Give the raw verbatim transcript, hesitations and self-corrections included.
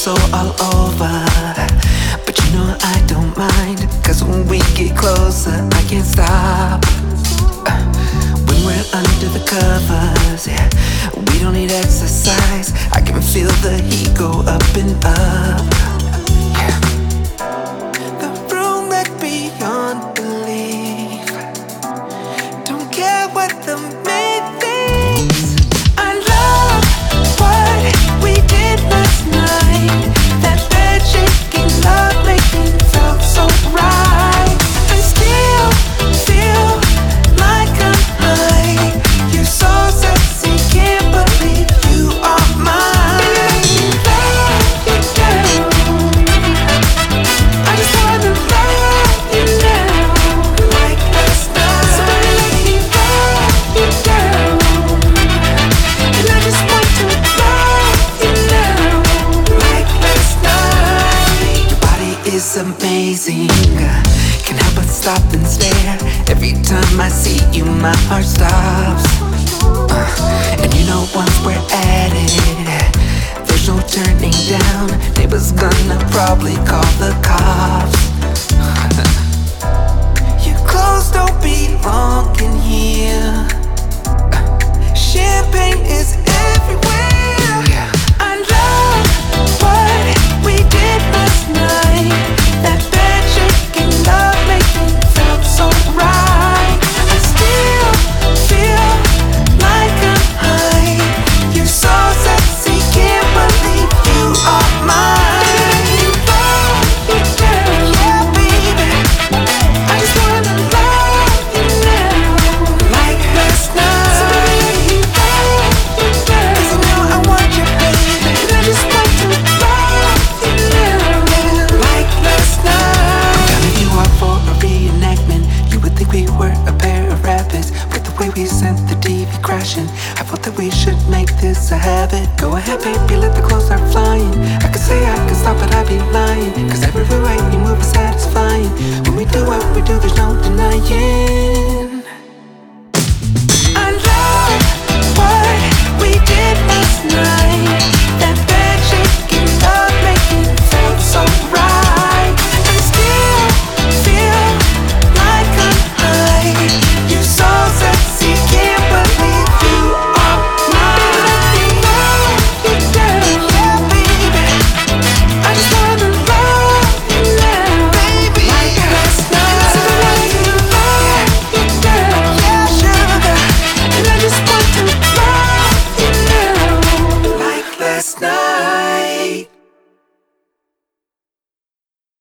so all over, but you know I don't mind, cause when we get closer I can't stop. uh, When we're under the covers, yeah, we don't need exercise. I can feel the heat go up and up, yeah. The room like beyond belief. Don't care what the man thinks. I love what we did last night. That bed shaking love making felt so right. I still feel like I'm high. You're so sexy, can't believe you are mine. Love you down. I just wanna love you now, like last night. Somebody let me love you down, and I just want to love you now, like last night. Your body is amazing, can't help but stop and stare. Every time I see you, my heart stops. uh, And you know once we're at it, there's no turning down. Neighbors gonna probably call the cops. Your clothes don't belong in here. Champagne is everywhere. Yeah. I love what we did last night. That bed shaking love making felt so right. I still feel like I'm high. You're so sexy, can't believe you are mine. Love you down, yeah baby. I just wanna love you now, like last night. Somebody let me love you down, 'cause I know I want you, baby, and I just want to love you now, like last night. Down if you are for a reenactment, you would think we were a pair of rapids. With the way we sent the T V crashing, I thought that we should make this a habit. Go ahead baby, let the clothes start flying. I could say I could stop but I'd be lying, 'cause every way you move is satisfying. When we do what we do, there's no denying.